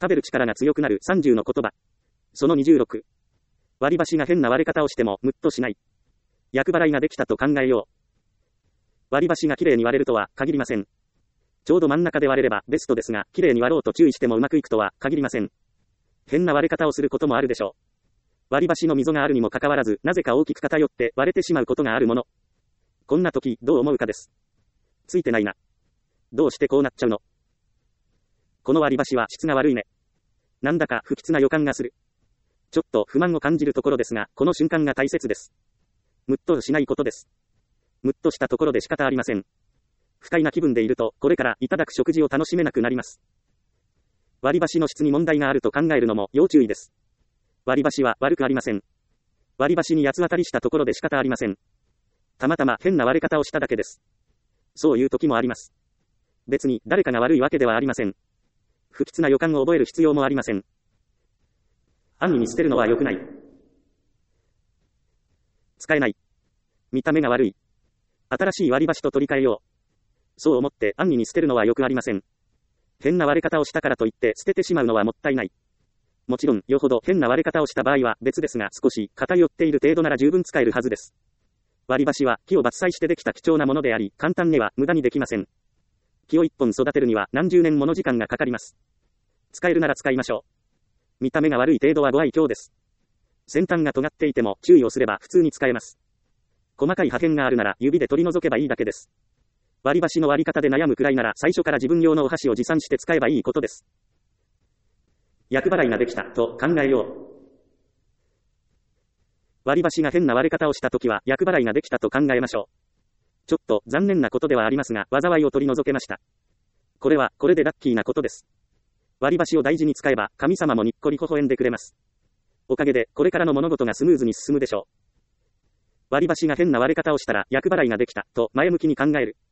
食べる力が強くなる30の言葉。その26。割り箸が変な割れ方をしてもムッとしない。厄払いができたと考えよう。割り箸がきれいに割れるとは限りません。ちょうど真ん中で割れればベストですが、きれいに割ろうと注意してもうまくいくとは限りません。変な割れ方をすることもあるでしょう。割り箸の溝があるにもかかわらず、なぜか大きく偏って割れてしまうことがあるもの。こんな時、どう思うかです。ついてないな。どうしてこうなっちゃうの？この割り箸は質が悪いね。なんだか不吉な予感がする。ちょっと不満を感じるところですが、この瞬間が大切です。ムッとしないことです。ムッとしたところで仕方ありません。不快な気分でいると、これからいただく食事を楽しめなくなります。割り箸の質に問題があると考えるのも要注意です。割り箸は悪くありません。割り箸に八つ当たりしたところで仕方ありません。たまたま変な割れ方をしただけです。そういう時もあります。別に誰かが悪いわけではありません。不吉な予感を覚える必要もありません。安易に捨てるのは良くない。使えない。見た目が悪い。新しい割り箸と取り替えよう。そう思って安易に捨てるのは良くありません。変な割れ方をしたからといって捨ててしまうのはもったいない。もちろん、よほど変な割れ方をした場合は別ですが、少し偏っている程度なら十分使えるはずです。割り箸は木を伐採してできた貴重なものであり、簡単には無駄にできません。木を一本育てるには何十年もの時間がかかります。使えるなら使いましょう。見た目が悪い程度はご愛嬌です。先端が尖っていても注意をすれば普通に使えます。細かい破片があるなら指で取り除けばいいだけです。割り箸の割り方で悩むくらいなら最初から自分用のお箸を持参して使えばいいことです。厄払いができたと考えよう。割り箸が変な割れ方をしたときは厄払いができたと考えましょう。ちょっと残念なことではありますが、災いを取り除けました。これはこれでラッキーなことです。割り箸を大事に使えば神様もにっこり微笑んでくれます。おかげでこれからの物事がスムーズに進むでしょう。割り箸が変な割れ方をしたら厄払いができたと前向きに考える。